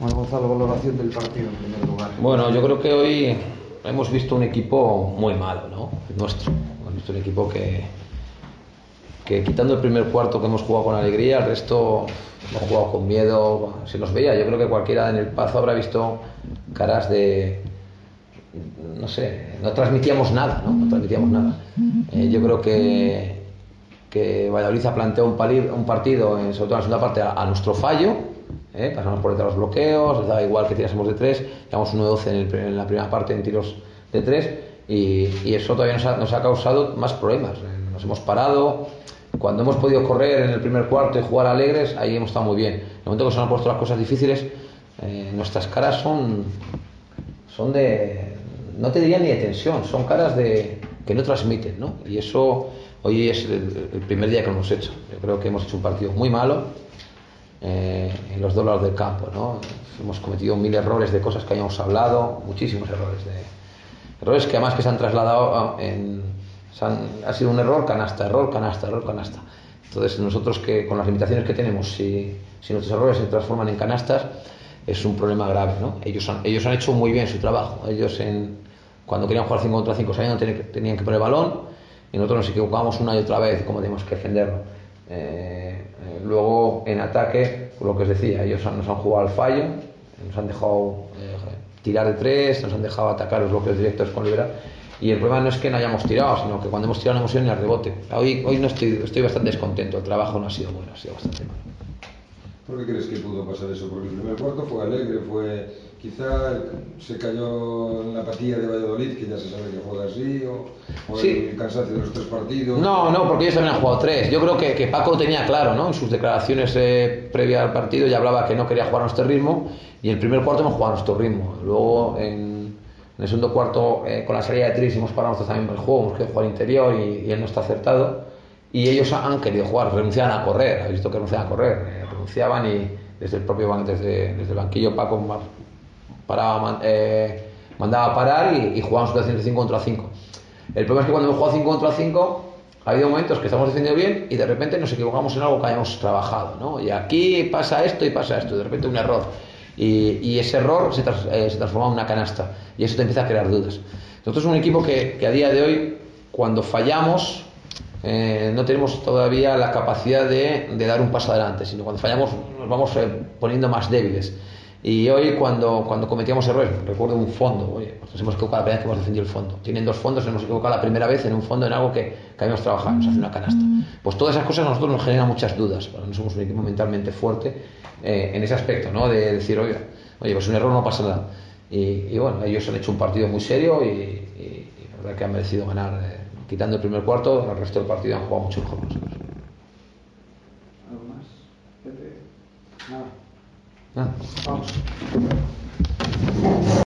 Bueno, Gonzalo, valoración del partido en primer lugar. Bueno, yo creo que hoy hemos visto un equipo muy malo, ¿no? El nuestro. Hemos visto un equipo que quitando el primer cuarto que hemos jugado con alegría, el resto hemos jugado con miedo, se nos veía. Yo creo que cualquiera en el Pazo habrá visto caras de, no sé, no transmitíamos nada, ¿no? No transmitíamos nada. Yo creo que Valladolid ha planteado un partido, sobre todo en la segunda parte, a nuestro fallo. Pasamos por detrás de los bloqueos, les daba igual que tirásemos de 3, llevamos 1-12 en la primera parte en tiros de 3 y eso todavía nos ha causado más problemas. Nos hemos parado, cuando hemos podido correr en el primer cuarto y jugar alegres, ahí hemos estado muy bien. En el momento que se nos han puesto las cosas difíciles, nuestras caras son de, no te diría ni de tensión, son caras que no transmiten, ¿no? Y eso hoy es el primer día que lo hemos hecho. Yo creo que hemos hecho un partido muy malo. En los 2 lados del campo, ¿no? Hemos cometido 1000 errores de cosas que hayamos hablado, muchísimos errores que además que se han trasladado ha sido un error canasta. Entonces nosotros, que con las limitaciones que tenemos, si nuestros errores se transforman en canastas, es un problema grave, ¿no? Ellos han hecho muy bien su trabajo. Ellos cuando querían jugar 5 contra 5 sabían que tenían que poner el balón, y nosotros nos equivocábamos una y otra vez cómo teníamos que defenderlo. Luego en ataque, lo que os decía, ellos nos han jugado al fallo, nos han dejado tirar de 3, nos han dejado atacar los bloques directos con libertad, y el problema no es que no hayamos tirado, sino que cuando hemos tirado no hemos ido ni al rebote. Hoy no estoy bastante descontento, el trabajo no ha sido bueno, ha sido bastante malo. ¿Por qué crees que pudo pasar eso? Porque el primer cuarto fue alegre, quizá se cayó en la apatía de Valladolid, que ya se sabe que juega así, o sí. El cansancio de los 3 partidos. No, porque ellos también han jugado 3. Yo creo que Paco tenía claro, ¿no? En sus declaraciones previas al partido ya hablaba que no quería jugar a nuestro ritmo, y en el primer cuarto hemos jugado a nuestro ritmo. Luego en el segundo cuarto, con la salida de 3, hemos parado nosotros también el juego, hemos querido jugar interior y él no está acertado, y ellos han querido jugar, renunciaban a correr. Habéis visto que renunciaban a correr, renunciaban, y desde el banquillo Paco mandaba a parar y jugábamos situaciones de 5 contra 5. El problema es que cuando hemos jugado 5 contra 5 ha habido momentos que estamos defendiendo bien y de repente nos equivocamos en algo que hayamos trabajado, ¿no? Y aquí pasa esto y de repente un error, y ese error se transforma en una canasta, y eso te empieza a crear dudas. Nosotros somos un equipo que a día de hoy, cuando fallamos, no tenemos todavía la capacidad de dar un paso adelante, sino cuando fallamos nos vamos poniendo más débiles. Y hoy cuando cometíamos errores, recuerdo un fondo, nos hemos equivocado la primera vez que hemos defendido el fondo. Tienen 2 fondos, nos hemos equivocado la primera vez en un fondo, en algo que habíamos trabajado, nos hace una canasta. Pues todas esas cosas a nosotros nos generan muchas dudas. No somos un equipo mentalmente fuerte en ese aspecto, ¿no? De decir, oye, pues un error no pasa nada. Y bueno, ellos han hecho un partido muy serio y la verdad que han merecido ganar. Quitando el primer cuarto, el resto del partido han jugado mucho mejor que nosotros. ¿Algo más? Pepe. Nada. Nada. Vamos.